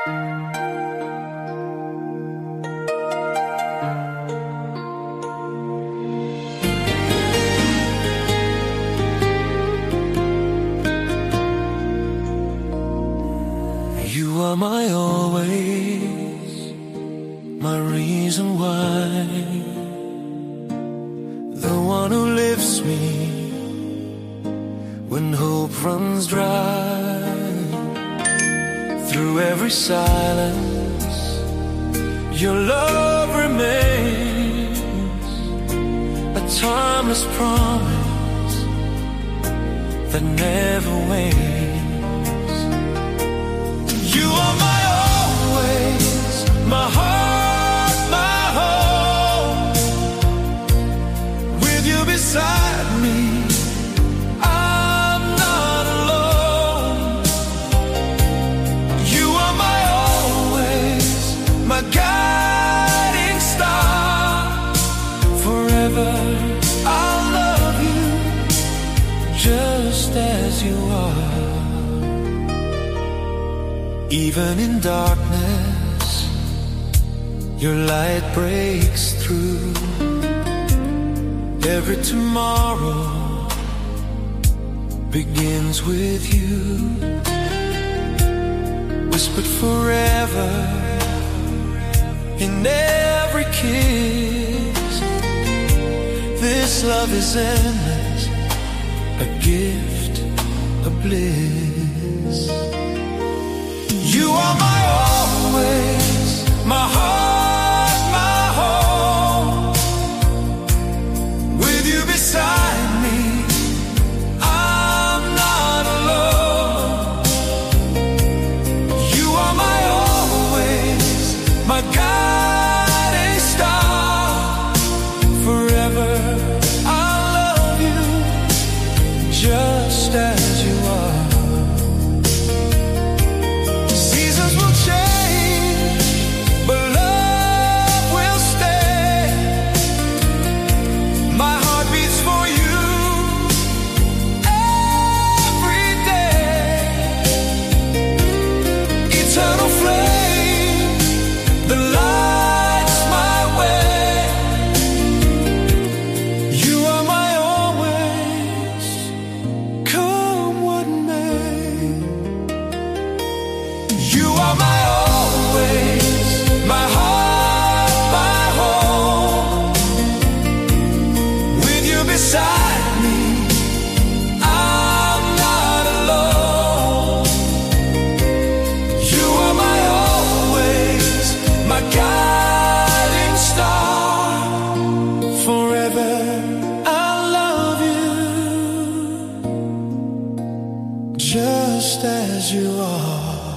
You are my always, my reason why, the one who lifts me when hope runs dry. Through every silence, your love remains, a timeless promise that never wanes. You are my always, my heart, my home. With you beside me, I'm not alone. You are my always, my guiding star. Forever I'll love you just as you are. Even in darkness, your light breaks through. Every tomorrow begins with you. Whispered forever in every kiss. This love is endless, a gift, a bliss. You are my always, my heart, my home. With you beside me, I'm not alone. You are my always, my guiding star. Forever I'll love you just as you are. Just as you are.